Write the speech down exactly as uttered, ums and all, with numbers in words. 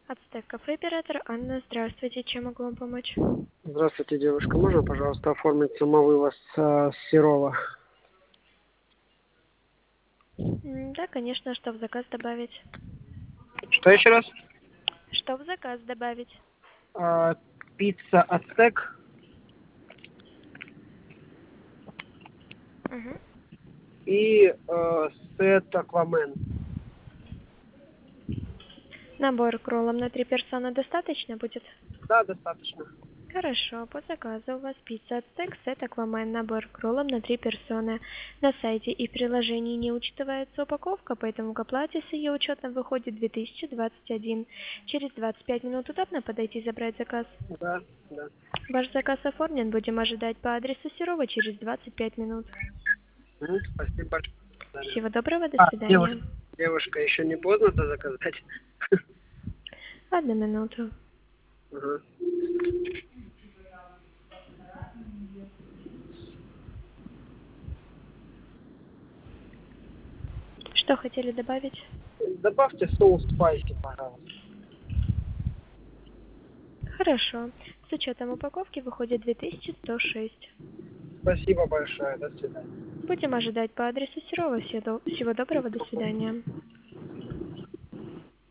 Ацтек кафе оператор Анна. Здравствуйте, чем могу вам помочь? Здравствуйте, девушка. Можно, пожалуйста, оформить самовывоз э, с Серова? М, Да, конечно, что в заказ добавить? Что еще раз? Что в заказ добавить? А, пицца Ацтек Мгм. и э, сет Аквамен. Набор к роллам на три персона достаточно будет? Да, достаточно. Хорошо, по заказу у вас пицца Ацтек, сет Аквамен, набор к роллам на три персоны. На сайте и в приложении не учитывается упаковка, поэтому к оплате с ее учетом выходит две тысячи двадцать один. Через двадцать пять минут удобно подойти и забрать заказ? Да, да. Ваш заказ оформлен, будем ожидать по адресу Серова через двадцать пять минут. М, Спасибо большое. Да. Всего доброго, до А, свидания. девушка, девушка, еще не поздно-то заказать? Одну минуту. Ага. Что хотели добавить? Добавьте соус спайси, пожалуйста. Хорошо. С учетом упаковки выходит две тысячи сто шесть. Спасибо большое. До свидания. Будем ожидать по адресу Серова. Всего до- всего доброго, до свидания.